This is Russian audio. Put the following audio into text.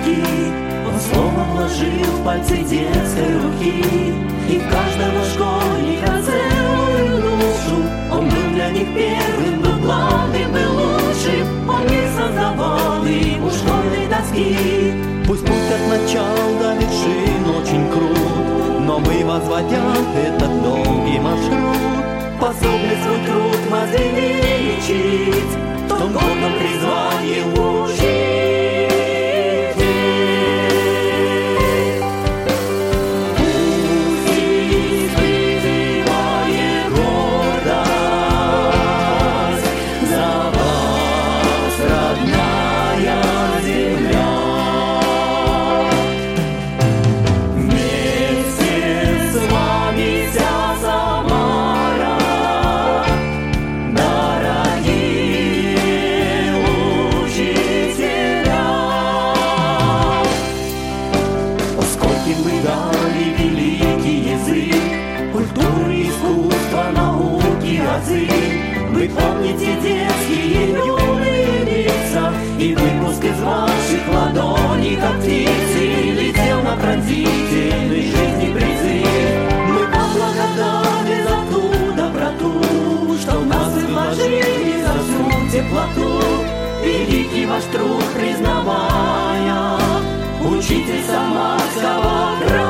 великий, Он слово вложил в пальцы детской руки, и в каждого школьника целую душу. Он был для них первым, был главным, был лучшим. Он мир создавал им у школьной доски. Пусть путь от начала до вершин очень крут, но мы, возводя этот долгий маршрут, способны свой труд возвеличить, в том гордом призвании учить. Вы помните детские юные лица, и выпуск из ваших ладоней, как птицы, летел на пронзительной жизни призыв. Мы вам благодарны за ту доброту, что в нас вы вложили, за всю теплоту. Великий ваш труд признавая, учитель Самарского края.